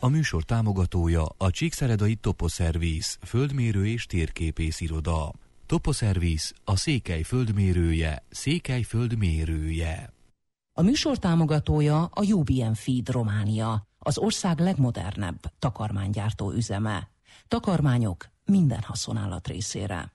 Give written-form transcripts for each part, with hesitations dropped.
A műsor támogatója a Csíkszeredai Toposzervisz, földmérő és térképész iroda. Toposzervisz, a Székely földmérője, Székely földmérője. A műsor támogatója a UBM Feed Románia, az ország legmodernebb takarmánygyártó üzeme. Takarmányok minden haszonállat részére.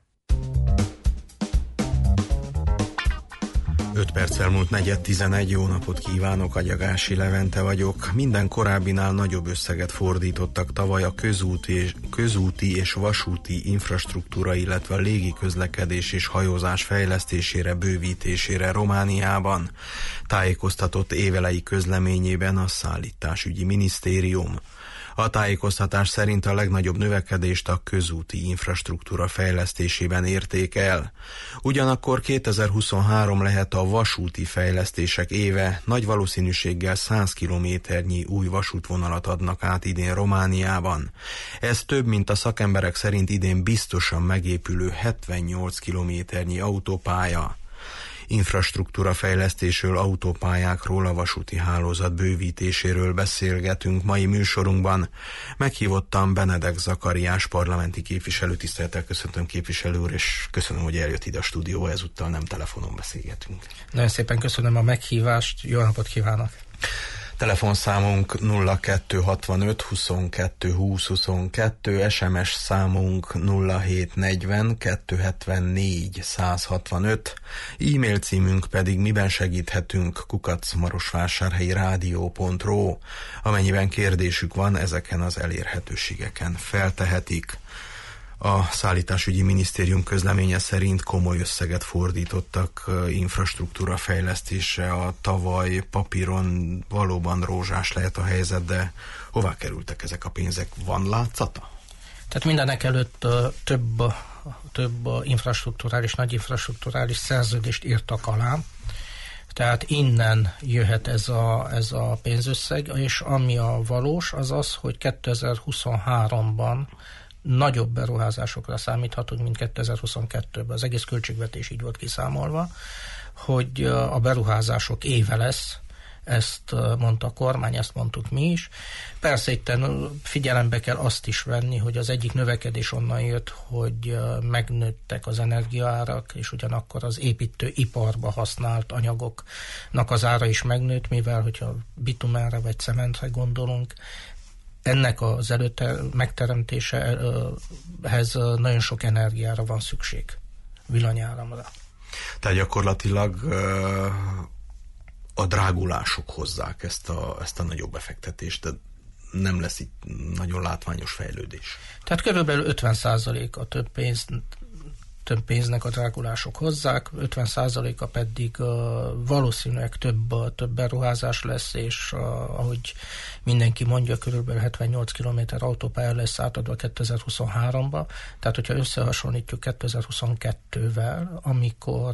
5 perccel múlt 4:11, jó napot kívánok, Agyagási Levente vagyok. Minden korábbinál nagyobb összeget fordítottak tavaly a közúti és vasúti infrastruktúra, illetve a légi közlekedés és hajózás fejlesztésére, bővítésére Romániában. Tájékoztatott évelei közleményében a Szállításügyi Minisztérium. A tájékoztatás szerint a legnagyobb növekedést a közúti infrastruktúra fejlesztésében érték el. Ugyanakkor 2023 lehet a vasúti fejlesztések éve, nagy valószínűséggel 100 kilométernyi új vasútvonalat adnak át idén Romániában. Ez több, mint a szakemberek szerint idén biztosan megépülő 78 kilométernyi autópálya. Infrastruktúra fejlesztésről, autópályákról, a vasúti hálózat bővítéséről beszélgetünk mai műsorunkban. Meghívottam Benedek Zakariás parlamenti képviselő, tisztelettel köszöntöm képviselő úr, és köszönöm, hogy eljött ide a stúdióba, ezúttal nem telefonon beszélgetünk. Nagyon szépen köszönöm a meghívást, jó napot kívánok! Telefonszámunk 0265 22 20 22, SMS számunk 0740 274 165, e-mail címünk pedig miben segíthetünk @marosvásárhelyi-rádió.ro. Amennyiben kérdésük van, ezeken az elérhetőségeken feltehetik. A Szállításügyi Minisztérium közleménye szerint komoly összeget fordítottak infrastruktúra fejlesztésre. A tavaly papíron valóban rózsás lehet a helyzet, de hová kerültek ezek a pénzek? Van látszata? Tehát mindenek előtt több infrastrukturális, nagy infrastrukturális szerződést írtak alá. Tehát innen jöhet ez a pénzösszeg, és ami a valós, az az, hogy 2023-ban nagyobb beruházásokra számíthatunk, mint 2022-ben. Az egész költségvetés így volt kiszámolva, hogy a beruházások éve lesz, ezt mondta a kormány, ezt mondtuk mi is. Persze itt figyelembe kell azt is venni, hogy az egyik növekedés onnan jött, hogy megnőttek az energiaárak, és ugyanakkor az építőiparba használt anyagoknak az ára is megnőtt, mivel hogyha bitumenre vagy cementre gondolunk, ennek az megteremtésehez nagyon sok energiára van szükség, villanyáramra. Tehát gyakorlatilag a drágulások hozzák ezt a nagyobb befektetést, de nem lesz itt nagyon látványos fejlődés. Tehát körülbelül 50% a több pénznek a drágulások hozzák, 50%-a pedig valószínűleg több beruházás lesz, és ahogy mindenki mondja, körülbelül 78 km autópálya lesz átadva 2023-ba. Tehát, hogyha összehasonlítjuk 2022-vel, amikor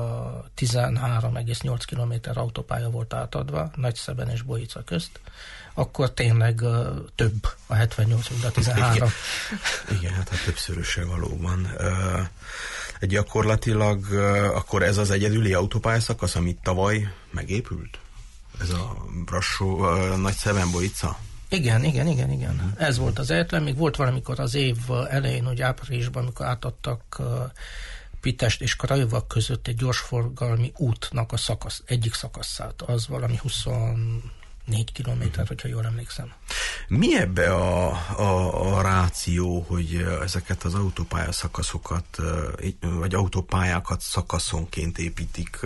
13,8 km autópálya volt átadva, Nagyszeben és Bojica közt, akkor tényleg több a 78, mint a 13. Igen, hát a többszöröse valóban. Gyakorlatilag akkor ez az egyedüli autópályaszakasz, amit tavaly megépült? Ez a Brassó, Nagyszeben-Bojica? Igen. Ez volt az egyetlen. Még volt valamikor az év elején, hogy áprilisban, amikor átadtak Pitest és Krajova között egy gyorsforgalmi útnak a egyik szakaszát. Az valami 24 kilométer, hogyha jól emlékszem. Mi ebbe a ráció, hogy ezeket az autópályaszakaszokat, vagy autópályákat szakaszonként építik?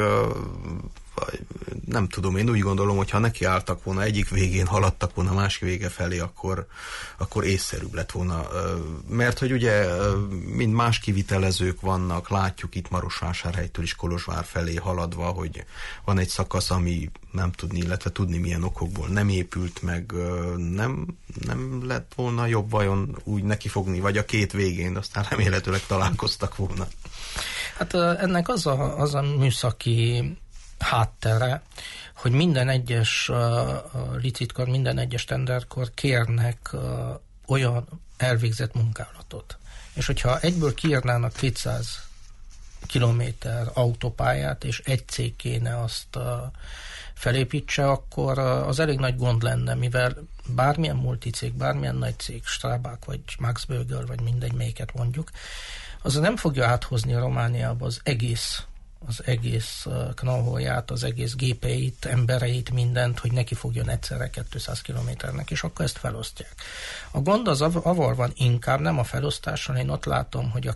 Nem tudom, én úgy gondolom, hogy ha nekiálltak volna, egyik végén haladtak volna, másik vége felé, akkor észszerűbb lett volna. Mert hogy ugye mind más kivitelezők vannak, látjuk itt Marosvásárhelytől is Kolozsvár felé haladva, hogy van egy szakasz, ami nem tudni, illetve tudni milyen okokból nem épült meg, nem lett volna jobb vajon úgy nekifogni, vagy a két végén, aztán remélhetőleg találkoztak volna. Hát ennek az a műszaki háttere, hogy minden egyes licitkor, minden egyes tenderkor kérnek olyan elvégzett munkálatot. És hogyha egyből kiírnának 200 kilométer autópályát, és egy cég kéne azt felépítse, akkor az elég nagy gond lenne, mivel bármilyen multicég, bármilyen nagy cég, Strabag, vagy Max Bögel, vagy mindegy, melyiket mondjuk, az nem fogja áthozni a Romániába az egész know-how-ját, az egész gépeit, embereit, mindent, hogy neki fogjon egyszerre 200 kilométernek, és akkor ezt felosztják. A gond az avval van inkább, nem a felosztáson, én ott látom, hogy a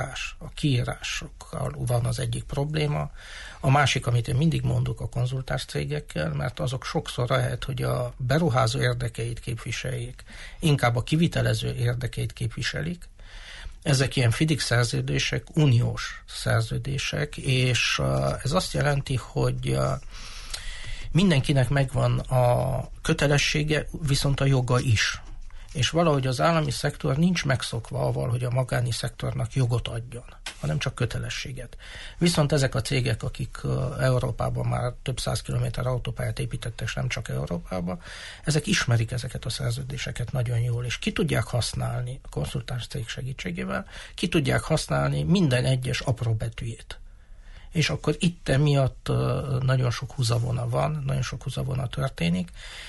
kiírásokkal van az egyik probléma. A másik, amit én mindig mondok a konzultáns cégekkel, mert azok sokszor lehet, hogy a beruházó érdekeit képviseljék, inkább a kivitelező érdekeit képviselik. Ezek ilyen FIDIC szerződések, uniós szerződések, és ez azt jelenti, hogy mindenkinek megvan a kötelessége, viszont a joga is. És valahogy az állami szektor nincs megszokva avval, hogy a magáni szektornak jogot adjon, hanem csak kötelességet. Viszont ezek a cégek, akik Európában már több 100 kilométer autópályát építettek, és nem csak Európában, ezek ismerik ezeket a szerződéseket nagyon jól, és ki tudják használni a konzultáns cég segítségével, ki tudják használni minden egyes apró betűjét. És akkor itt emiatt nagyon sok húzavona van, nagyon sok húzavona történik,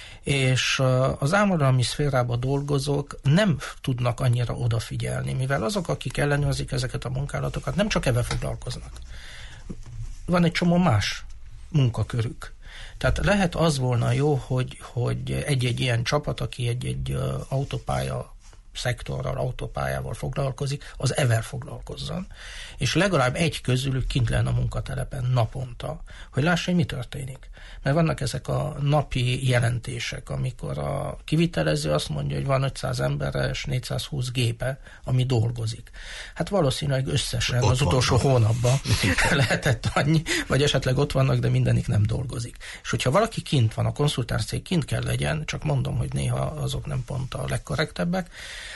és az ámodalmi szférában dolgozók nem tudnak annyira odafigyelni, mivel azok, akik ellenőrzik ezeket a munkálatokat, nem csak ebben foglalkoznak. Van egy csomó más munkakörük. Tehát lehet az volna jó, hogy egy-egy ilyen csapat, aki egy autópálya szektorral, autópályával foglalkozik, az evel foglalkozzon, és legalább egy közülük kint lenne a munkatelepen naponta, hogy lássa, hogy mi történik. Mert vannak ezek a napi jelentések, amikor a kivitelező azt mondja, hogy van 500 emberre és 420 gépe, ami dolgozik. Hát valószínűleg összesen ott az utolsó hónapban lehetett annyi, vagy esetleg ott vannak, de mindenik nem dolgozik. És hogyha valaki kint van, a konzultáns cég kint kell legyen, csak mondom, hogy néha azok nem pont a legkorrektebbek,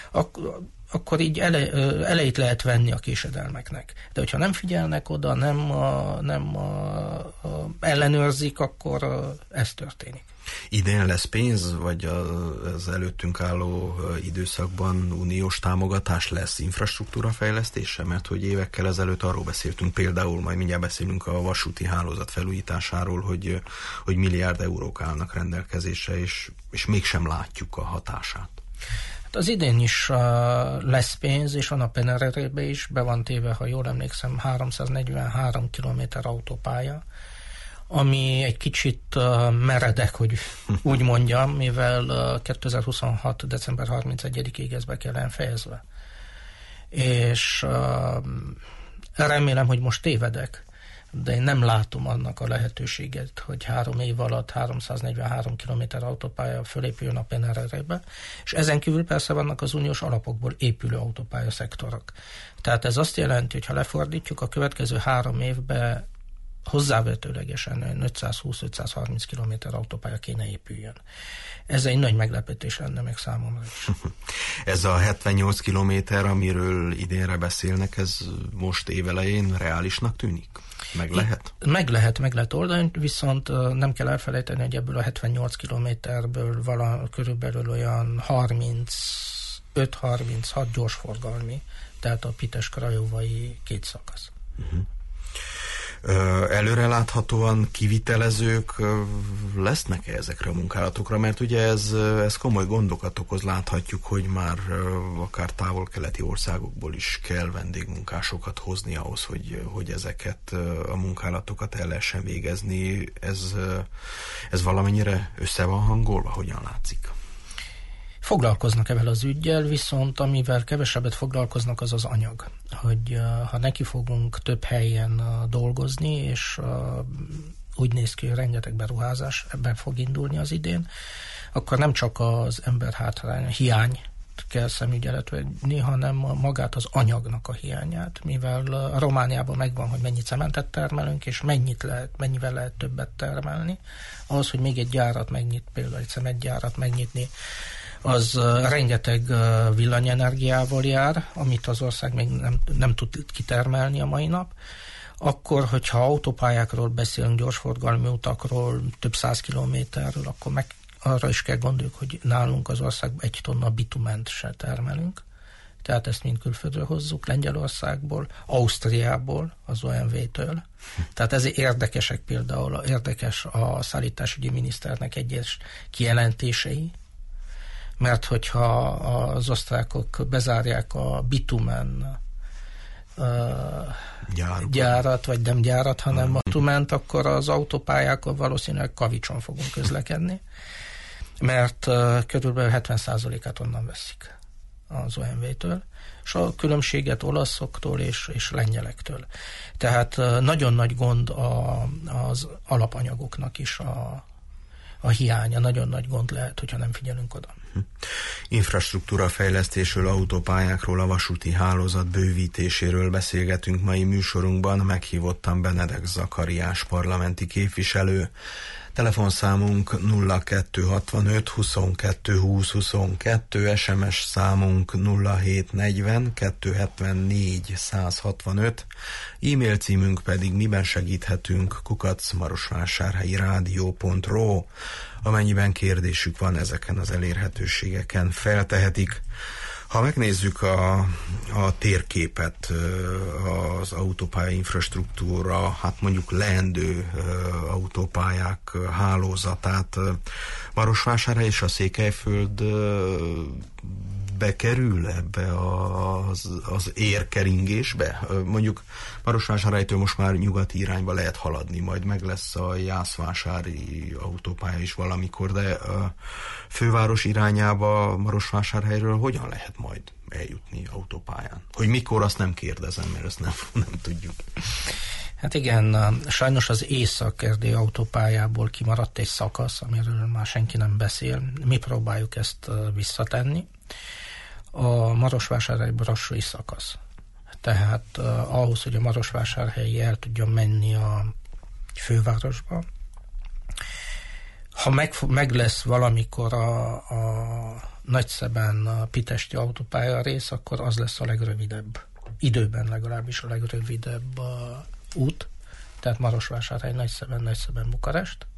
akkor így elejét lehet venni a késedelmeknek. De hogyha nem figyelnek oda, nem ellenőrzik, akkor ez történik. Idén lesz pénz, vagy az előttünk álló időszakban uniós támogatás lesz infrastruktúra fejlesztése? Mert hogy évekkel ezelőtt arról beszéltünk, például majd mindjárt beszélünk a vasúti hálózat felújításáról, hogy milliárd eurók állnak rendelkezésre, és mégsem látjuk a hatását. Az idén is lesz pénz, és van a PNRR-be is, be van téve, ha jól emlékszem, 343 kilométer autópálya, ami egy kicsit meredek, hogy úgy mondjam, mivel 2026. december 31-ig ez be kellene fejezve. És remélem, hogy most tévedek, de én nem látom annak a lehetőséget, hogy 3 év alatt 343 kilométer autópálya fölépüljön a PNRR-be, és ezen kívül persze vannak az uniós alapokból épülő autópálya szektorok. Tehát ez azt jelenti, hogy ha lefordítjuk, a következő 3 évben hozzávetőlegesen 520-530 kilométer autópálya kéne épüljön. Ez egy nagy meglepetés lenne meg számomra is. Ez a 78 kilométer, amiről idénre beszélnek, ez most évelején reálisnak tűnik? Meg lehet? Meg lehet oldani, viszont nem kell elfelejteni, hogy ebből a 78 kilométerből körülbelül olyan 35-36 gyorsforgalmi, tehát a Pites-Krajovai 2 szakasz. Előreláthatóan kivitelezők lesznek-e ezekre a munkálatokra? Mert ugye ez komoly gondokat okoz, láthatjuk, hogy már akár távol-keleti országokból is kell vendégmunkásokat hozni ahhoz, hogy ezeket a munkálatokat el lehessen végezni. Ez valamennyire össze van hangolva, hogyan látszik? Foglalkoznak ezzel az üggyel, viszont amivel kevesebbet foglalkoznak, az az anyag. Hogy ha neki fogunk több helyen dolgozni, és úgy néz ki, hogy rengeteg beruházás ebben fog indulni az idén, akkor nem csak az emberhátrány, hiány kell szemügyelet venni, hanem magát az anyagnak a hiányát, mivel a Romániában megvan, hogy mennyi cementet termelünk, és mennyivel lehet többet termelni. Ahhoz, hogy még egy gyárat például egy cementgyárat megnyitni, az rengeteg villanyenergiával jár, amit az ország még nem tud kitermelni a mai nap. Akkor, hogyha autópályákról beszélünk, gyorsforgalmi utakról, több 100 kilométerről, akkor arra is kell gondoljuk, hogy nálunk az országban 1 tonna bitument se termelünk. tehát ezt mind külföldről hozzuk, Lengyelországból, Ausztriából, az OMV-től. Tehát ez érdekes a szállításügyi miniszternek egyes kijelentései, mert hogyha az osztrákok bezárják a bitumen gyárat, vagy nem gyárat, hanem a bitument, akkor az autópályákon valószínűleg kavicson fogunk közlekedni, mert körülbelül 70%-át onnan veszik az OMV-től, és a különbséget olaszoktól és lengyelektől. Tehát nagyon nagy gond az alapanyagoknak is a hiánya, nagyon nagy gond lehet, hogyha nem figyelünk oda. Infrastruktúra fejlesztésről, autópályákról, a vasúti hálózat bővítéséről beszélgetünk mai műsorunkban. Meghívottan Benedek Zakariás parlamenti képviselő. Telefonszámunk 0265 22 20 22, SMS számunk 0740 274 165, e-mail címünk pedig miben segíthetünk @marosvásárhelyirádió.ro. Amennyiben kérdésük van, ezeken az elérhetőségeken feltehetik. Ha megnézzük a térképet, az autópálya infrastruktúra, hát mondjuk leendő autópályák hálózatát, Marosvásárhely és a Székelyföld bekerül ebbe az érkeringésbe? Mondjuk Marosvásárhelytől most már nyugati irányba lehet haladni, majd meg lesz a jászvásári autópálya is valamikor, de a főváros irányába Marosvásárhelyről hogyan lehet majd eljutni autópályán? Hogy mikor, azt nem kérdezem, mert ezt nem tudjuk. Hát igen, sajnos az Észak-Erdély autópályából kimaradt egy szakasz, amiről már senki nem beszél. Mi próbáljuk ezt visszatenni. A Marosvásárhely-Brassói szakasz. Tehát ahhoz, hogy a Marosvásárhelyi el tudjon menni a fővárosba, ha meg lesz valamikor a Nagyszeben a Pitesti autópálya rész, akkor az lesz a legrövidebb, időben legalábbis a legrövidebb út, tehát Marosvásárhely, Nagyszeben, Bukarest.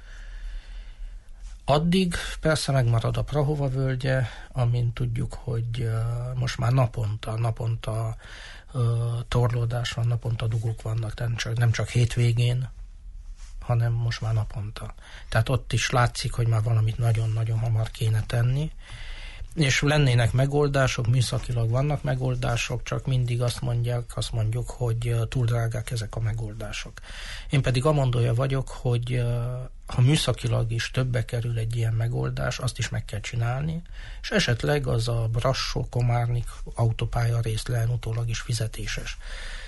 Addig persze megmarad a Prahova völgye, amint tudjuk, hogy most már naponta torlódás van, naponta dugók vannak, tehát nem csak hétvégén, hanem most már naponta. Tehát ott is látszik, hogy már valamit nagyon-nagyon hamar kéne tenni, és lennének megoldások, műszakilag vannak megoldások, csak mindig azt mondjuk, hogy túl drágák ezek a megoldások. Én pedig amondója vagyok, hogy ha műszakilag is többe kerül egy ilyen megoldás, azt is meg kell csinálni, és esetleg az a Brassó-Komárnik autópálya rész lenne utólag is fizetéses.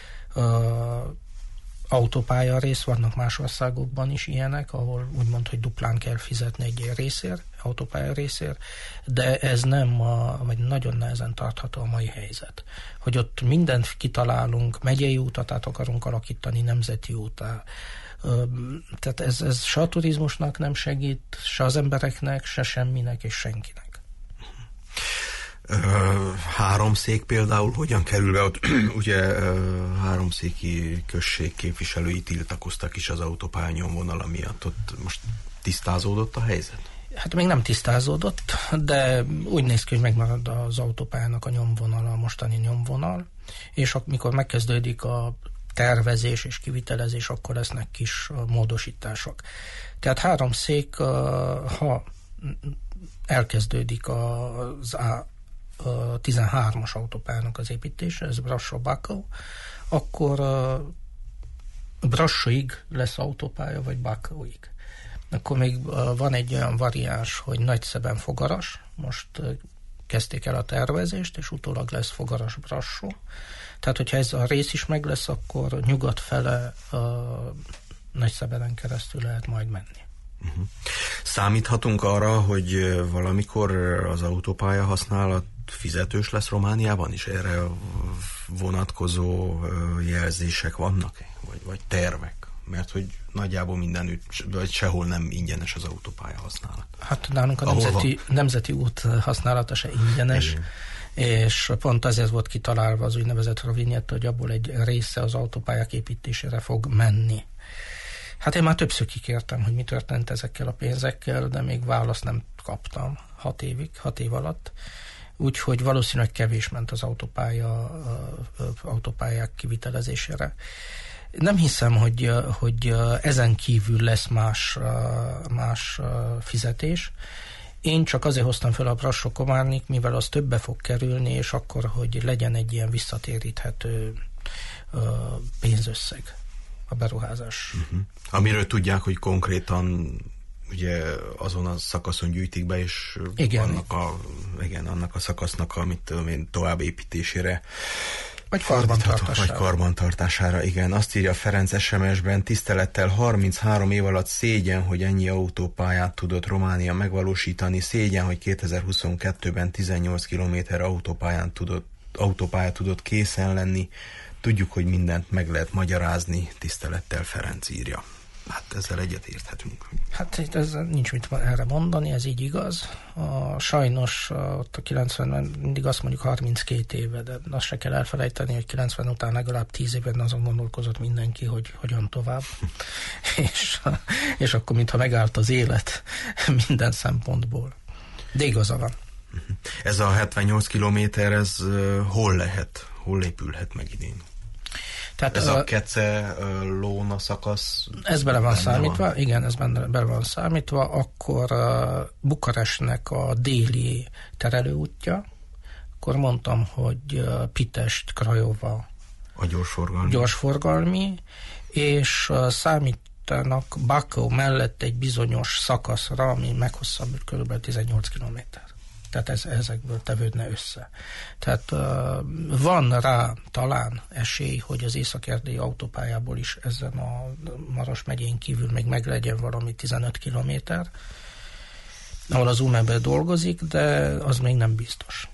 Autópálya rész, vannak más országokban is ilyenek, ahol úgymond, hogy duplán kell fizetni egy ilyen részért, autópálya részért, de ez nem, vagy nagyon nehezen tartható a mai helyzet. Hogy ott mindent kitalálunk, megyei útat át akarunk alakítani, nemzeti útá. Tehát ez se a turizmusnak nem segít, se az embereknek, se semminek és senkinek. Háromszék például hogyan kerül be ott? Ugye háromszéki község képviselői tiltakoztak is az autópálya nyomvonala miatt. Ott most tisztázódott a helyzet? Hát még nem tisztázódott, de úgy néz ki, hogy megmarad az autópályának a nyomvonala, a mostani nyomvonal, és amikor megkezdődik a tervezés és kivitelezés, akkor lesznek kis módosítások. Tehát háromszék, ha elkezdődik az 13-as autópályának az építése, ez Brassó-Bakau, akkor Brassóig lesz autópálya, vagy Bakauig. Akkor még van egy olyan variáns, hogy Nagyszeben-Fogaras, most kezdték el a tervezést, és utólag lesz Fogaras-Brassó. Tehát, hogyha ez a rész is meg lesz, akkor nyugat fele Nagyszebeden keresztül lehet majd menni. Számíthatunk arra, hogy valamikor az autópálya használat fizetős lesz Romániában is? Erre vonatkozó jelzések vannak? Vagy tervek? Mert hogy nagyjából mindenütt, vagy sehol nem ingyenes az autópálya használat. Hát nálunk a nemzeti út használata se ingyenes, igen. És pont azért volt kitalálva az úgynevezett Rovignetta, hogy abból egy része az autópályák építésére fog menni. Hát én már többször kikértem, hogy mi történt ezekkel a pénzekkel, de még választ nem kaptam 6 év alatt. úgyhogy valószínűleg kevés ment az autópályák kivitelezésére. Nem hiszem, hogy ezen kívül lesz más fizetés. Én csak azért hoztam fel a Brassó-Komárnik, mivel az többe fog kerülni, és akkor, hogy legyen egy ilyen visszatéríthető pénzösszeg a beruházás. Amiről tudják, hogy konkrétan ugye azon a szakaszon gyűjtik be, és annak a szakasznak a tovább építésére vagy karbantartására, igen. Azt írja Ferenc SMS-ben, tisztelettel 33 év alatt szégyen, hogy ennyi autópályát tudott Románia megvalósítani, szégyen, hogy 2022-ben 18 kilométer autópályát tudott készen lenni. Tudjuk, hogy mindent meg lehet magyarázni, tisztelettel Ferenc írja. Hát ezzel egyet érthetünk. Hát ez nincs mit erre mondani, ez így igaz. Sajnos ott a 90-ben mindig azt mondjuk 32 éve, de azt se kell elfelejteni, hogy 90 után legalább 10 évben azon gondolkozott mindenki, hogy hogyan tovább. és akkor mintha megállt az élet minden szempontból. De igaza van. Ez a 78 kilométer, ez hol épülhet meg idén? Tehát ez a Kece-Lóna szakasz? Ez bele van számítva, igen, ez bele van számítva, akkor Bukarestnek a déli terelőútja, akkor mondtam, hogy Pitest, Krajova a gyorsforgalmi, és számítanak Bakó mellett egy bizonyos szakaszra, ami meghosszabbít kb. 18 kilométer. Tehát ezekből tevődne össze. Tehát van rá talán esély, hogy az észak-erdélyi autópályából is ezen a Maros megyén kívül még meglegyen valami 15 kilométer, ahol az UME-ben dolgozik, de az még nem biztos.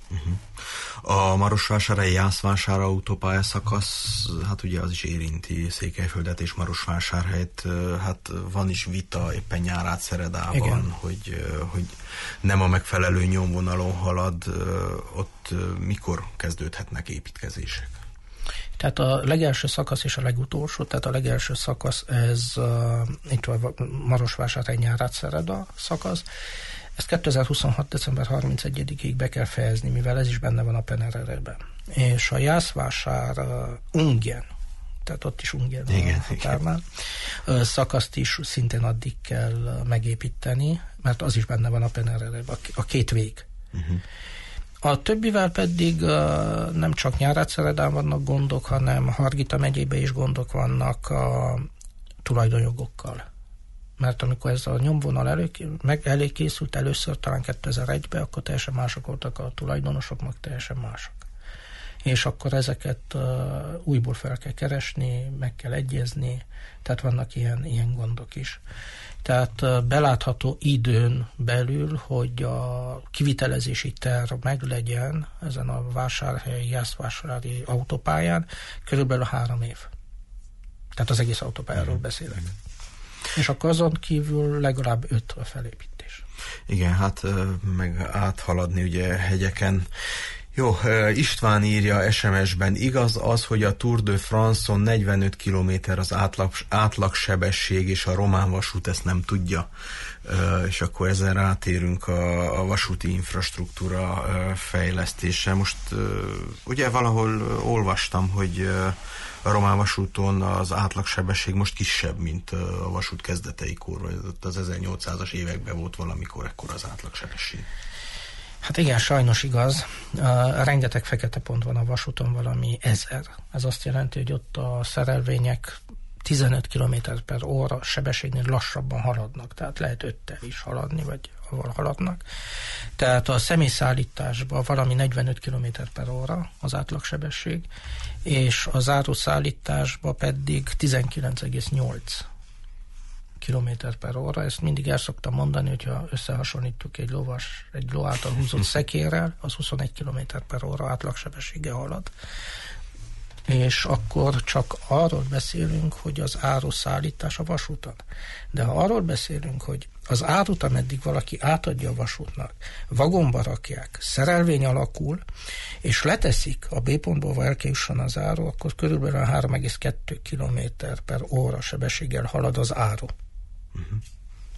A Marosvásárhely-Jászvásár autópálya szakasz, hát ugye az is érinti Székelyföldet és Marosvásárhelyt, hát van is vita éppen Nyárádszeredában, hogy nem a megfelelő nyomvonalon halad, ott mikor kezdődhetnek építkezések? Tehát a legelső szakasz és a legutolsó, tehát a legelső szakasz, ez itt a Marosvásárhely-Nyárádszereda szakasz, ezt 2026. december 31-ig be kell fejezni, mivel ez is benne van a PNRR-ben. És a Jászvásár Ungyen, tehát ott is Ungyen a határnál, szakaszt is szintén addig kell megépíteni, mert az is benne van a PNRR-ben, a két vég. A többivel pedig nem csak Nyárádszeredán vannak gondok, hanem Hargita megyében is gondok vannak a tulajdonjogokkal. Mert amikor ez a nyomvonal elé készült először, talán 2001-ben, akkor teljesen mások voltak a tulajdonosok, meg teljesen mások. És akkor ezeket újból fel kell keresni, meg kell egyezni, tehát vannak ilyen gondok is. Tehát belátható időn belül, hogy a kivitelezési terv meglegyen ezen a Vásárhely-Jászvásári autópályán, körülbelül 3 év. Tehát az egész autópályáról beszélek. És akkor azon kívül legalább 5 a felépítés. Igen, hát meg áthaladni ugye hegyeken. Jó, István írja SMS-ben, igaz az, hogy a Tour de France-on 45 km az átlagsebesség, és a román vasút ezt nem tudja. És akkor ezzel rátérünk a vasúti infrastruktúra fejlesztése. Most ugye valahol olvastam, hogy a román vasúton az átlagsebesség most kisebb, mint a vasút kezdeteikor, vagy az 1800-as években volt valamikor ekkor az átlagsebesség. Hát igen, sajnos igaz. Rengeteg fekete pont van a vasúton, valami 1000. Ez azt jelenti, hogy ott a szerelvények 15 km/h sebességnél lassabban haladnak, tehát lehet 5-tel is haladni, vagy ahol haladnak. Tehát a személyszállításban valami 45 km/h az átlagsebesség, és az áruszállításban pedig 19,8 km/h. Ezt mindig el szoktam mondani, hogyha összehasonlítjuk egy ló által húzott szekérrel, az 21 km/h átlagsebességgel halad. És akkor csak arról beszélünk, hogy az áruszállítás a vasúton. De ha arról beszélünk, hogy az árut, ameddig valaki átadja a vasútnak, vagonba rakják, szerelvény alakul, és leteszik a B pontból, el kell jusson az áru, akkor körülbelül 3,2 km/h sebességgel halad az áru.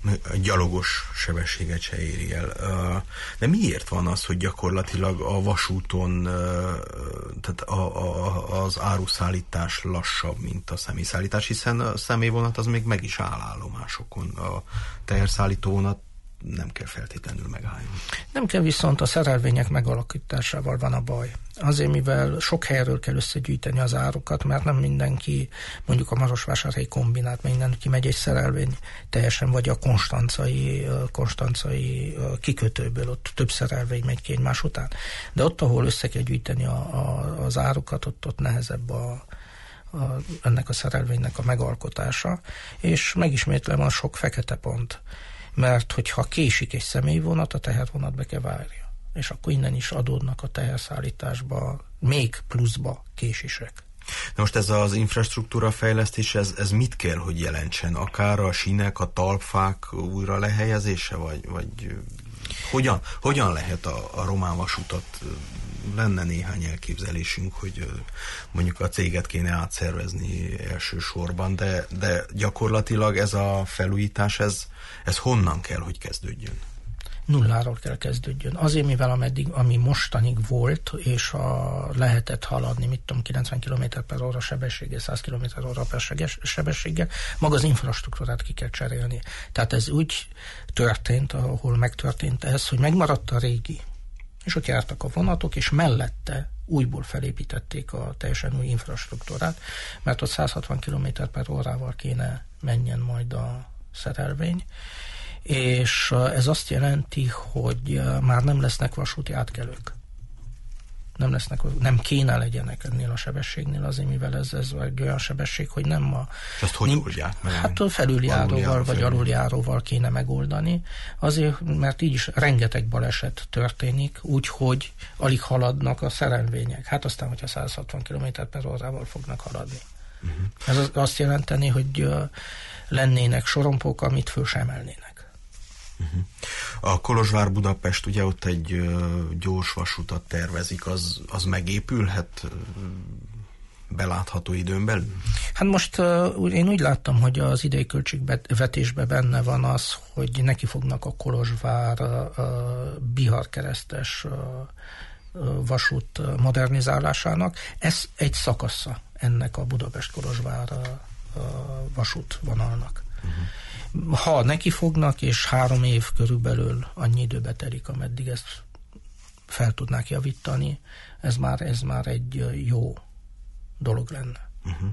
gyalogos sebességet se éri el. De miért van az, hogy gyakorlatilag a vasúton tehát az áruszállítás lassabb, mint a személyszállítás, hiszen a személyvonat az még meg is áll állomásokon. A teherszállító vonat nem kell feltétlenül megállni. Nem kell, viszont a szerelvények megalakításával van a baj. Azért, mivel sok helyről kell összegyűjteni az árukat, mert nem mindenki, mondjuk a Marosvásárhelyi kombinát, mindenki megy egy szerelvény teljesen, vagy a konstancai kikötőből, ott több szerelvény megy ki egymás után. De ott, ahol össze kell gyűjteni az árukat, ott nehezebb ennek a szerelvénynek a megalkotása, és megismétlem, a sok fekete pont. Mert hogyha késik egy személyvonat, a tehervonat be kell várja. És akkor innen is adódnak a teherszállításba még pluszba késések. Na most ez az infrastruktúra fejlesztés, ez mit kell, hogy jelentsen? Akár a sínek, a talpfák újra lehelyezése, vagy hogyan lehet a román vasutat? Lenne néhány elképzelésünk, hogy mondjuk a céget kéne átszervezni elsősorban, de gyakorlatilag ez a felújítás, ez honnan kell, hogy kezdődjön? Nulláról kell kezdődjön. Azért, mivel ami mostanig volt, és lehetett haladni, 90 km/h sebességgel, 100 km/h sebességgel, maga az infrastruktúrát ki kell cserélni. Tehát ez úgy történt, ahol megtörtént ez, hogy megmaradt a régi, és ott jártak a vonatok, és mellette újból felépítették a teljesen új infrastruktúrát, mert ott 160 km/h kéne menjen majd a szerelvény, és ez azt jelenti, hogy már nem lesznek vasúti átkelők. Nem kéne legyenek ennél a sebességnél, azért, mivel ez egy olyan sebesség, hogy nem a... És azt hogy oldják meg? Hát a felüljáróval vagy aluljáróval kéne megoldani, azért, mert így is rengeteg baleset történik, úgyhogy alig haladnak a szerelvények. Hát aztán, hogyha 160 km/h fognak haladni. Ez azt jelenteni, hogy lennének sorompók, amit föl sem emelnének. A Kolozsvár-Budapest, ugye ott egy gyors vasutat tervezik, az megépülhet belátható időn belül? Hát most én úgy láttam, hogy az idei költségvetésben benne van az, hogy neki fognak a Kolozsvár-Bihar keresztes vasút modernizálásának. Ez egy szakasza ennek a Budapest-Kolozsvár vasútvonalnak. Ha neki fognak, és 3 év körülbelül annyi időbe telik, ameddig ezt fel tudnák javítani, ez már egy jó dolog lenne.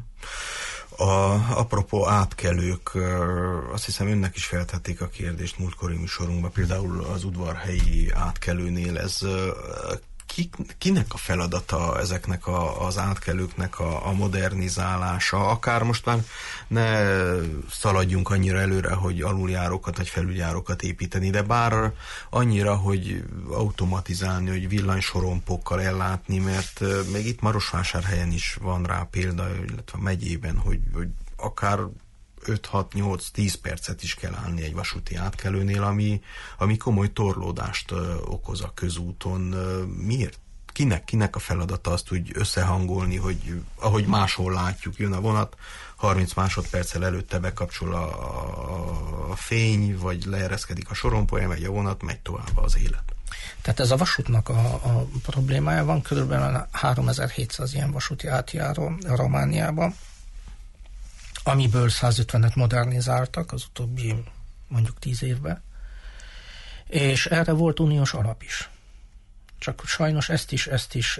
Apropó átkelők, azt hiszem önnek is feltették a kérdést múltkori műsorunkban, például az udvarhelyi átkelőnél, ez kinek a feladata ezeknek az átkelőknek a modernizálása? Akár most már ne szaladjunk annyira előre, hogy aluljárókat vagy felüljárókat építeni, de bár annyira, hogy automatizálni, hogy villanysorompókkal ellátni, mert még itt Marosvásárhelyen is van rá példa, illetve a megyében, hogy akár 5-6-8-10 percet is kell állni egy vasúti átkelőnél, ami komoly torlódást okoz a közúton. Miért? Kinek a feladata azt úgy összehangolni, hogy ahogy máshol látjuk, jön a vonat, 30 másodperccel előtte bekapcsol a fény, vagy leereszkedik a sorompója, megy a vonat, megy tovább az élet. Tehát ez a vasútnak a problémája van, körülbelül 3700 ilyen vasúti átjáró Romániában, amiből 150-et modernizáltak az utóbbi mondjuk 10 évben, és erre volt uniós alap is. Csak sajnos ezt is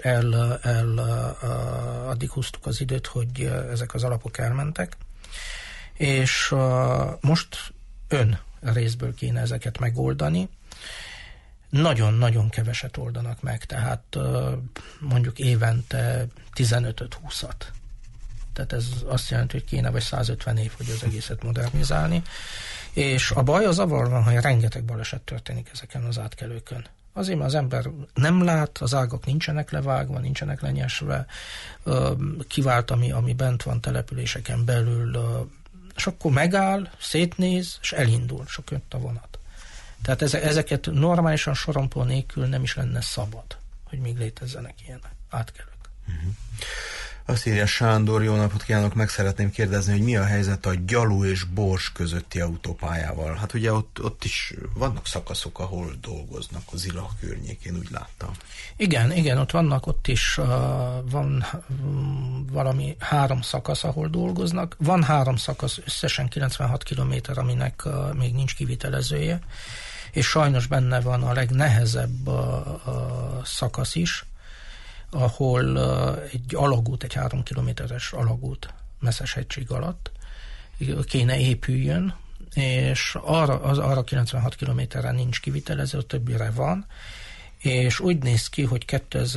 addig húztuk az időt, hogy ezek az alapok elmentek, és most ön részből kéne ezeket megoldani. Nagyon-nagyon keveset oldanak meg, tehát mondjuk évente 15-20-at. Tehát ez azt jelenti, hogy kéne vagy 150 év, hogy az egészet modernizálni. És a baj az avval van, hogy rengeteg baleset történik ezeken az átkelőkön. Azért, mert az ember nem lát, az ágak nincsenek levágva, nincsenek lenyesve, kivált, ami bent van településeken belül, és akkor megáll, szétnéz, és elindul, és akkor jött a vonat. Tehát ezeket normálisan sorompó nélkül nem is lenne szabad, hogy még létezzenek ilyen átkelők. Azt írja Sándor, jó napot kívánok, meg szeretném kérdezni, hogy mi a helyzet a Gyalú és Bors közötti autópályával. Hát ugye ott is vannak szakaszok, ahol dolgoznak, a Zilah környékén, úgy láttam. Igen, ott is van valami 3 szakasz, ahol dolgoznak. Van 3 szakasz, összesen 96 kilométer, aminek még nincs kivitelezője, és sajnos benne van a legnehezebb szakasz is, ahol egy alagút, egy 3 kilométeres alagút Messzes-hegység alatt kéne épüljön, és arra 96 kilométerre nincs kivitelező, a többire van, és úgy néz ki, hogy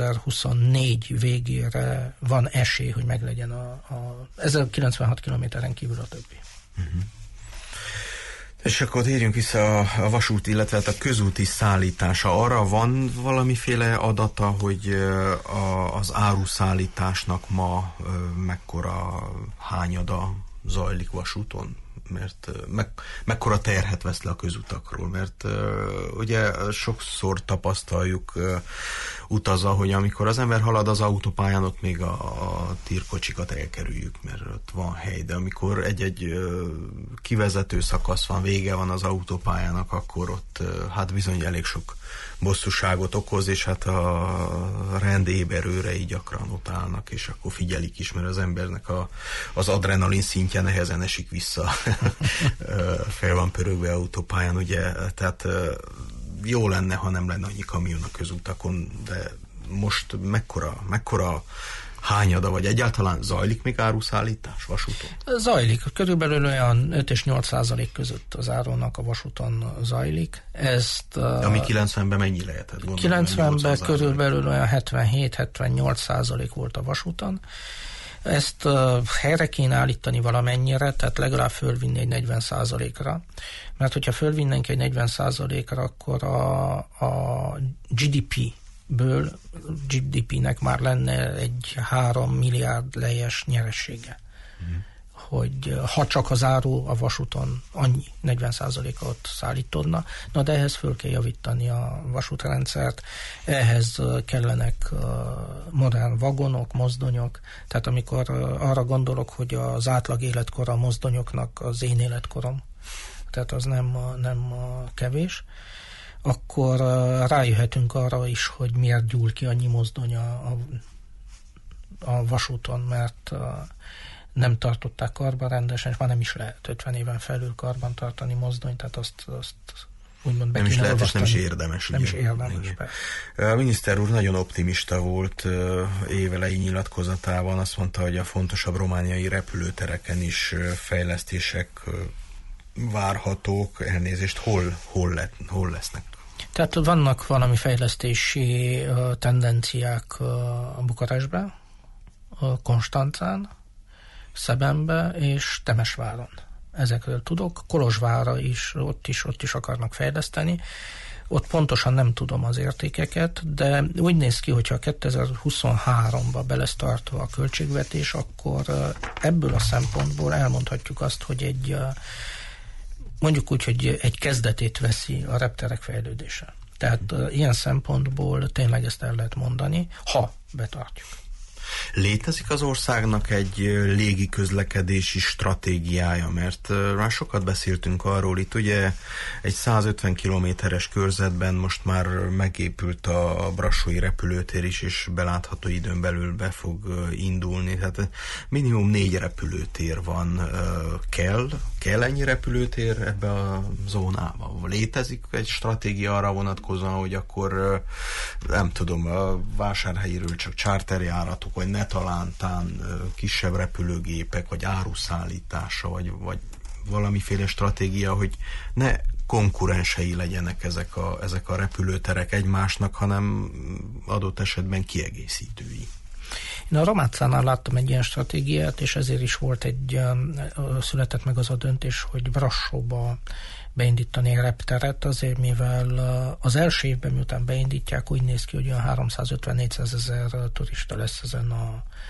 2024 végére van esély, hogy meglegyen ez a 96 kilométeren kívül a többi. Uh-huh. És akkor térjünk vissza a vasút, illetve a közúti szállítása. Arra van valamiféle adata, hogy az áruszállításnak ma mekkora hányada zajlik vasúton? Mert mekkora terhet vesz le a közutakról? Mert ugye sokszor tapasztaljuk utazza, hogy amikor az ember halad az autópályán, ott még a tirkocsikat elkerüljük, mert ott van hely, de amikor egy kivezető szakasz van, vége van az autópályának, akkor ott hát bizony elég sok bosszúságot okoz, és hát a rendéberőrei gyakran ott állnak, és akkor figyelik is, mert az embernek az adrenalin szintje nehezen esik vissza. Fel van pörögve autópályán, ugye, tehát jó lenne, ha nem lenne annyi kamion a közútakon, de most mekkora hányada, vagy egyáltalán zajlik még áruszállítás vasúton? Zajlik. Körülbelül olyan 5 és 8% között az árónak a vasúton zajlik. Ami 90-ben mennyi lehetett? 90-ben körülbelül olyan 77-78% volt a vasúton. Ezt helyre kéne állítani valamennyire, tehát legalább fölvinni egy 40%-ra. Mert hogyha fölvinnénk egy 40%-ra, akkor a GDP-nek már lenne egy 3 milliárd lejes nyeressége. Hogy ha csak az áru a vasúton annyi 40%-ot szállítodna, de ehhez föl kell javítani a vasútrendszert, ehhez kellenek modern vagonok, mozdonyok, tehát amikor arra gondolok, hogy az átlag életkora a mozdonyoknak az én életkorom, tehát az nem kevés, akkor rájöhetünk arra is, hogy miért gyúl ki annyi mozdony a vasúton, mert nem tartották karban rendesen, és már nem is lehet 50 éven felül karban tartani mozdonyt, tehát azt úgymond be nem is lehet, és nem is érdemes. Nem is érdemes. A miniszter úr nagyon optimista volt évelei nyilatkozatában, azt mondta, hogy a fontosabb romániai repülőtereken is fejlesztések várhatók, elnézést, hol lesznek? Tehát vannak valami fejlesztési tendenciák a Bukarestben, Konstancán, Szebenbe és Temesváron. Ezekről tudok. Kolozsvárra is, ott is akarnak fejleszteni. Ott pontosan nem tudom az értékeket, de úgy néz ki, hogyha 2023-ba be lesz tartva a költségvetés, akkor ebből a szempontból elmondhatjuk azt, hogy mondjuk úgy, hogy egy kezdetét veszi a repterek fejlődése. Tehát ilyen szempontból tényleg ezt el lehet mondani, ha betartjuk. Létezik az országnak egy légi közlekedési stratégiája, mert már sokat beszéltünk arról, itt ugye egy 150 kilométeres körzetben most már megépült a brassói repülőtér is, és belátható időn belül be fog indulni. Tehát minimum 4 repülőtér van. Kell ennyi repülőtér ebbe a zónába? Létezik egy stratégia arra vonatkozóan, hogy akkor nem tudom, a Vásárhelyről csak charterjáratok, vagy netalántán kisebb repülőgépek, vagy áruszállítása, vagy valamiféle stratégia, hogy ne konkurensei legyenek ezek a repülőterek egymásnak, hanem adott esetben kiegészítői. Én a Romácánál láttam egy ilyen stratégiát, és ezért is volt született meg az a döntés, hogy Brassóba beindítani a repteret, azért mivel az első évben, miután beindítják, úgy néz ki, hogy olyan 350-400 ezer turista lesz ezen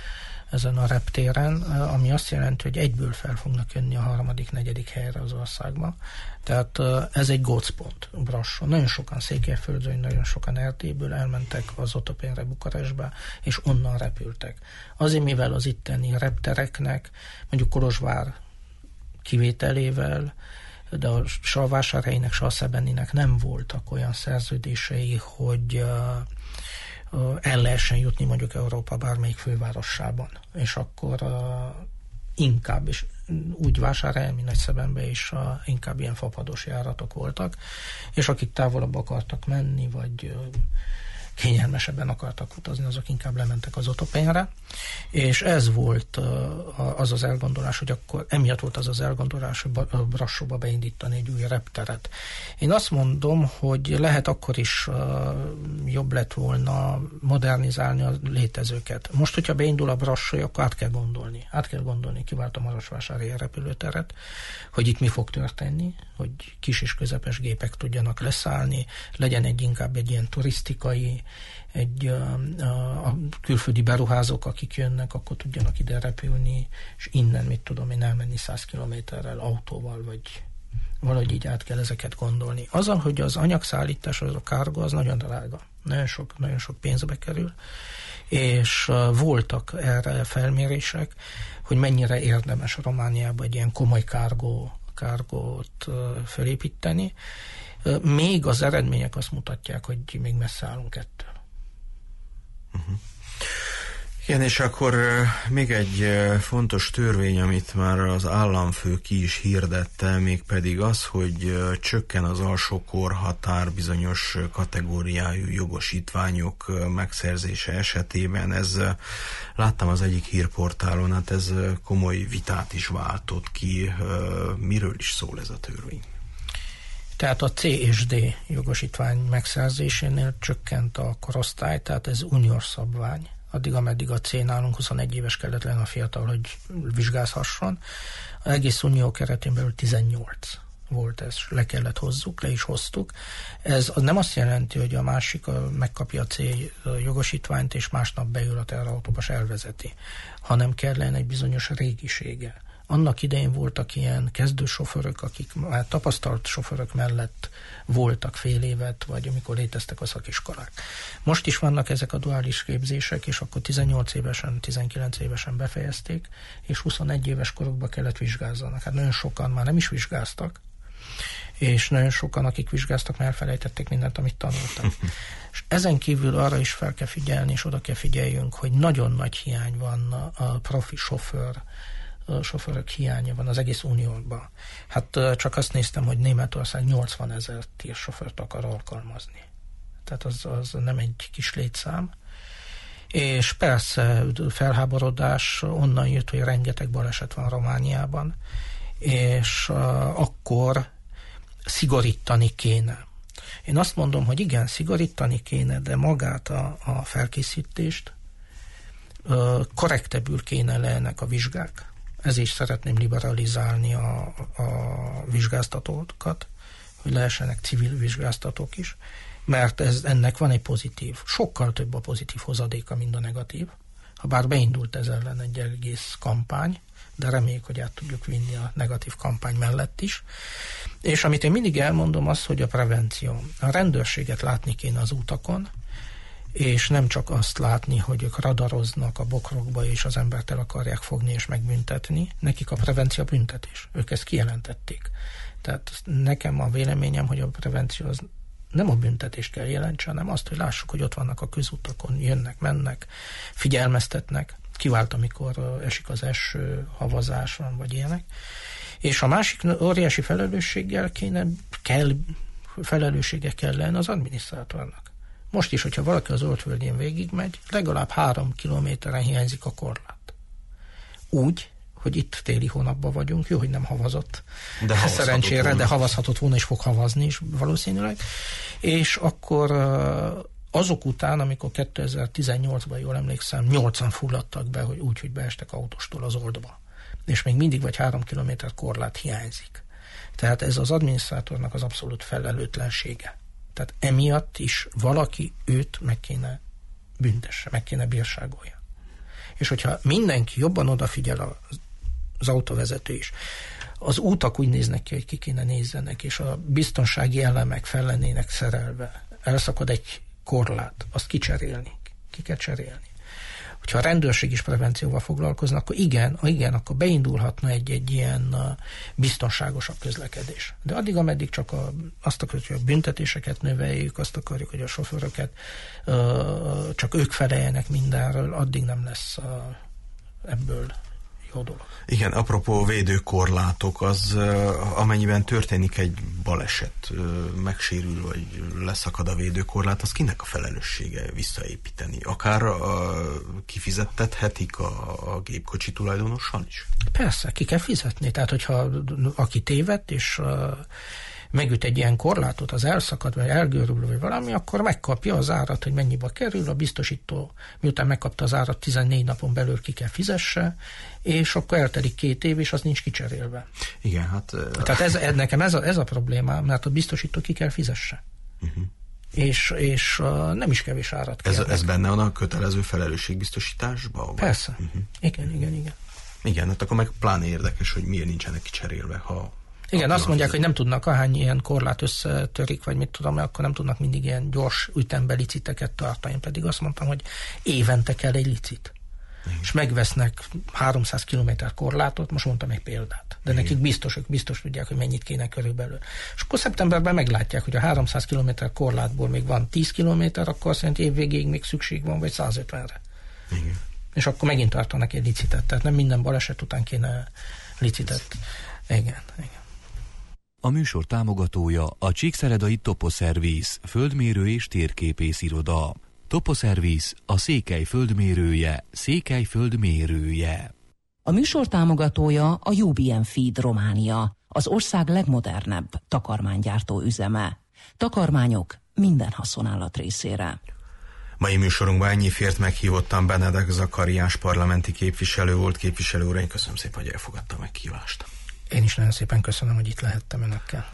ezen a reptéren, ami azt jelenti, hogy egyből fel fognak jönni a 3., 4. helyre az országba. Tehát ez egy gócpont, Brassó. Nagyon sokan Székelyföldről, nagyon sokan Erdélyből elmentek az Otopénre, Bukarestbe, és onnan repültek. Azért, mivel az itteni reptereknek, mondjuk Kolozsvár kivételével, de a Salvásárhelynek, Salszebeninek nem voltak olyan szerződései, hogy el lehessen jutni mondjuk Európa bármelyik fővárosában. És akkor inkább, és úgy Vásárhelyen, mint Nagyszebenben is inkább ilyen fapados járatok voltak, és akik távolabb akartak menni, vagy kényelmesebben akartak utazni, azok inkább lementek az Otopénre, és ez volt az az elgondolás, hogy akkor emiatt volt az az elgondolás, hogy Brassóba beindítani egy új repteret. Én azt mondom, hogy lehet akkor is jobb lett volna modernizálni a létezőket. Most, hogyha beindul a Brassó, akkor át kell gondolni, kivált a Marosvásárhelyi repülőteret, hogy itt mi fog történni, hogy kis és közepes gépek tudjanak leszállni, legyen inkább egy ilyen turisztikai, a külföldi beruházók, akik jönnek, akkor tudjanak ide repülni, és innen, mit tudom én, elmenni 100 kilométerrel autóval, vagy valahogy így át kell ezeket gondolni. Azzal, hogy az anyagszállítás, az a cargo, az nagyon drága. Nagyon sok pénzbe kerül, és voltak erre felmérések, hogy mennyire érdemes Romániába egy ilyen komoly cargót felépíteni. Még az eredmények azt mutatják, hogy még messze állunk ettől. Igen, és akkor még egy fontos törvény, amit már az államfő ki is hirdette, mégpedig az, hogy csökken az alsó korhatár bizonyos kategóriájú jogosítványok megszerzése esetében. Ez láttam az egyik hírportálon, hát ez komoly vitát is váltott ki. Miről is szól ez a törvény? Tehát a C és D jogosítvány megszerzésénél csökkent a korosztály, tehát ez uniós szabvány. Addig, ameddig a C nálunk 21 éves kellett lenni a fiatal, hogy vizsgázhasson. Az egész unió keretén belül 18 volt ez, le kellett hozzuk, le is hoztuk. Ez nem azt jelenti, hogy a másik megkapja a C jogosítványt, és másnap beül a teherautóba, és elvezeti, hanem kellene egy bizonyos régisége. Annak idején voltak ilyen kezdősofőrök, akik már tapasztalt sofőrök mellett voltak fél évet, vagy amikor léteztek a szakiskolák. Most is vannak ezek a duális képzések, és akkor 18 évesen, 19 évesen befejezték, és 21 éves korukba kellett vizsgázzanak. Hát nagyon sokan már nem is vizsgáztak, és nagyon sokan, akik vizsgáztak, már elfelejtették mindent, amit tanultak. És ezen kívül arra is fel kell figyelni, és oda kell figyeljünk, hogy nagyon nagy hiány van a profi sofőrök hiánya van az egész unióban. Hát csak azt néztem, hogy Németország 80 000 tírsofőrt akar alkalmazni. Tehát az nem egy kis létszám. És persze felháborodás onnan jött, hogy rengeteg baleset van Romániában, és akkor szigorítani kéne. Én azt mondom, hogy igen, szigorítani kéne, de magát a felkészítést korrektebbül kéne lennek a vizsgák. Ezért is szeretném liberalizálni a vizsgáztatókat, hogy lehessenek civil vizsgáztatók is, mert ennek van egy pozitív, sokkal több a pozitív hozadéka, mint a negatív. Ha bár beindult ez ellen egy egész kampány, de reméljük, hogy át tudjuk vinni a negatív kampány mellett is. És amit én mindig elmondom, az, hogy a prevenció. A rendőrséget látni kéne az utakon, és nem csak azt látni, hogy ők radaroznak a bokrokba, és az embert el akarják fogni és megbüntetni. Nekik a prevenció büntetés. Ők ezt kijelentették. Tehát nekem a véleményem, hogy a prevenció az nem a büntetést kell jelentse, hanem azt, hogy lássuk, hogy ott vannak a közutakon, jönnek, mennek, figyelmeztetnek, kivált, amikor esik az eső, havazás van, vagy ilyenek. És a másik óriási felelősséggel felelőssége kell lenni az adminisztrátornak. Most is, hogyha valaki az Oldvölgyén végigmegy, legalább 3 kilométeren hiányzik a korlát. Úgy, hogy itt téli hónapban vagyunk, jó, hogy nem havazott. De szerencsére, de havazhatott volna, és fog havazni is valószínűleg. És akkor azok után, amikor 2018-ban, jól emlékszem, 80 fulladtak be, hogy úgy, hogy beestek autóstól az Oldba. És még mindig vagy 3 kilométer korlát hiányzik. Tehát ez az adminisztrátornak az abszolút felelőtlensége. Tehát emiatt is valaki őt meg kéne büntesse, meg kéne bírságolja. És hogyha mindenki jobban odafigyel, az autóvezető is, az útak úgy néznek ki, hogy ki kéne nézzenek, és a biztonsági elemek fel lennének szerelve, elszakad egy korlát, azt ki kell cserélni. Hogyha a rendőrség is prevencióval foglalkoznak, akkor igen, akkor beindulhatna egy ilyen biztonságosabb közlekedés. De addig, ameddig csak azt akarjuk, hogy a büntetéseket növeljük, azt akarjuk, hogy a sofőröket csak ők feleljenek mindenről, addig nem lesz ebből jó dolog. Igen, apropó védőkorlátok, az amennyiben történik egy baleset, megsérül, vagy leszakad a védőkorlát, az kinek a felelőssége visszaépíteni? Akár kifizettethetik a gépkocsi tulajdonossal is? Persze, ki kell fizetni. Tehát, hogyha aki tévedt, és megüt egy ilyen korlátot, az elszakad, vagy elgörül, vagy valami, akkor megkapja az árat, hogy mennyibe kerül, a biztosító, miután megkapta az árat, 14 napon belül ki kell fizesse, és akkor eltelik 2 év, és az nincs kicserélve. Igen, hát... Tehát nekem ez a probléma, mert a biztosító ki kell fizesse. Uh-huh. És nem is kevés árat kell. Ez benne van a kötelező felelősségbiztosításban? Persze. Uh-huh. Igen. Igen, hát akkor meg pláne érdekes, hogy miért nincsenek kicserélve, ha... Igen, azt mondják, hogy nem tudnak, ahány ilyen korlát összetörik, vagy mit tudom, akkor nem tudnak mindig ilyen gyors ütembe liciteket tartani. Én pedig azt mondtam, hogy évente kell egy licit. Igen. És megvesznek 300 km korlátot, most mondtam egy példát. De igen, nekik biztos tudják, hogy mennyit kéne körülbelül. És akkor szeptemberben meglátják, hogy a 300 km korlátból még van 10 km, akkor szerint évvégéig még szükség van, vagy 150-re. Igen. És akkor megint tartanak egy licitet. Tehát nem minden baleset után kéne licitet. Igen. A műsor támogatója a Csíkszeredai Toposzerviz, földmérő és térképész iroda. Toposzerviz, a Székely földmérője, Székely földmérője. A műsor támogatója a UBM Feed Románia, az ország legmodernebb takarmánygyártó üzeme. Takarmányok minden haszonállat részére. Mai műsorunkban ennyi fért, meghívottam Benedek Zakariás parlamenti képviselő volt. Képviselő úr, én köszönöm szépen, hogy elfogadta a meghívást. Én is nagyon szépen köszönöm, hogy itt lehettem önökkel.